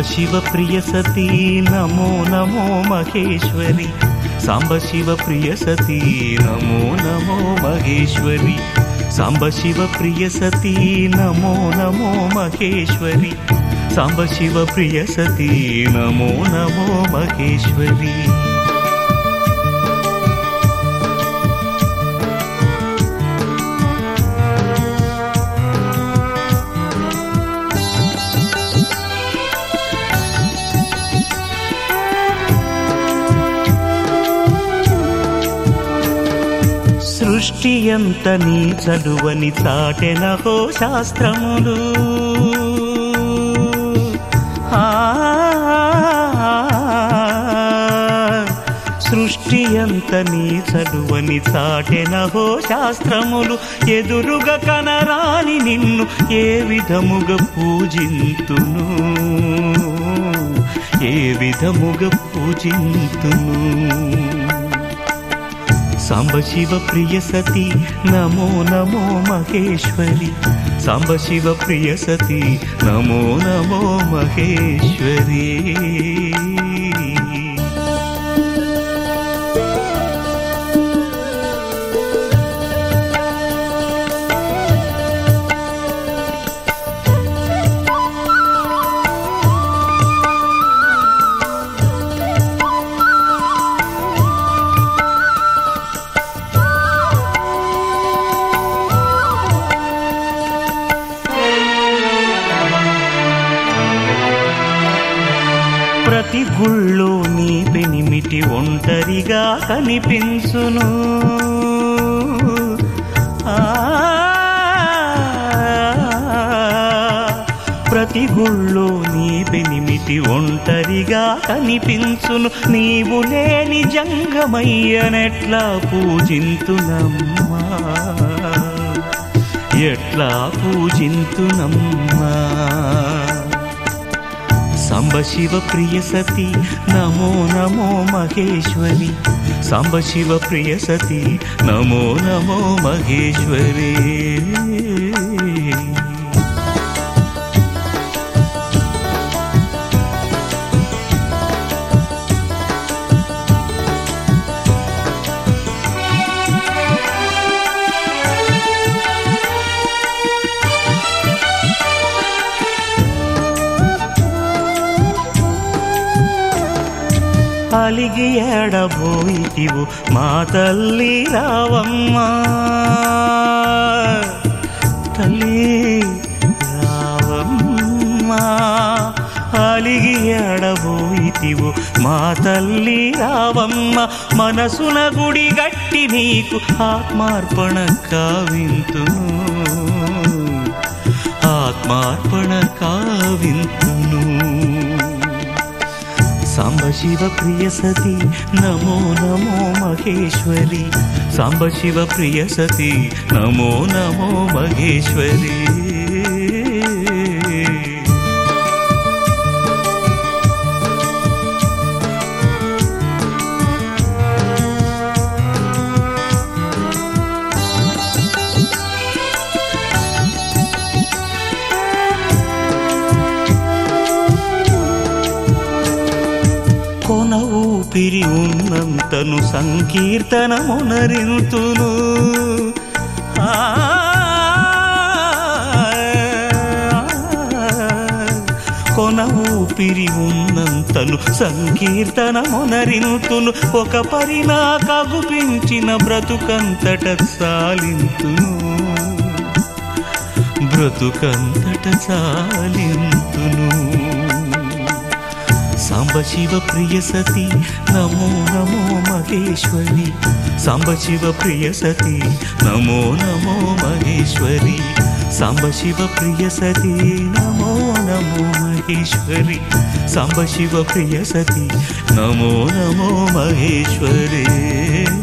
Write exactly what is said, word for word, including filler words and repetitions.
శివ ప్రియ సతీ నమో నమో మహేశ్వరి సాంబ శివ ప్రియ సతీ నమో నమో మహేశ్వరి సాంబ శివ ప్రియ సతీ నమో నమో మహేశ్వరి సాంబ శివ ప్రియ సతీ నమో నమో మహేశ్వరి సృష్టి ఎంత నీ చదువని చాటెనహో శాస్త్రములు సృష్టి ఎంత నీ చదువని చాటెనహో శాస్త్రములు ఎదురుగా కనరాని నిన్ను ఏ విధముగా పూజింతును ఏ విధముగా పూజింతును సాంబ శివ ప్రియ సతీ నమో నమో మహేశ్వరి సాంబ శివ ప్రియ సతీ నమో నమో మహేశ్వరి ప్రతి గుళ్ళో నీ పెనిమిటి ఒంటరిగా కనిపించును ప్రతి గుళ్ళో నీ పెనిమిటి ఒంటరిగా కనిపించును నీవు లేని జంగమయ్యనెట్లా పూజింతునమ్మా ఎట్లా పూజింతునమ్మా సాంబ శివ ప్రియ సతీ నమో నమో మహేశ్వరి సాంబ శివ ప్రియ సతీ నమో నమో మహేశ్వరి అలిగి ఎడబోయితివు మా తల్లి రావమ్మా తల్లి రావమ్మా అలిగి ఎడబోయితివు మా తల్లి రావమ్మ మనసున గుడి గట్టి నీకు ఆత్మార్పణ కావింతును ఆత్మార్పణ కావింతును సాంబ శివ ప్రియ సతీ నమో నమో మహేశ్వరి సాంబ శివ ప్రియ సతీ నమో నమో మహేశ్వరి కొన ఊపిరి ఉన్నంతను సంకీర్తనమునరింతును కొన ఊపిరి ఉన్నంతను సంకీర్తనమునరింతును ఒక పరినా కగుపించిన బ్రతుకంతట సాలింతును బ్రతుకంతట సాలింతును సాంబ శివ ప్రియ సతీ నమో నమో మహేశ్వరి సాంబ శివ ప్రియ సతీ నమో నమో మహేశ్వరి సాంబ శివ ప్రియ సతీ నమో నమో మహేశ్వరి సాంబ శివ ప్రియ సతీ నమో నమో మహేశ్వరి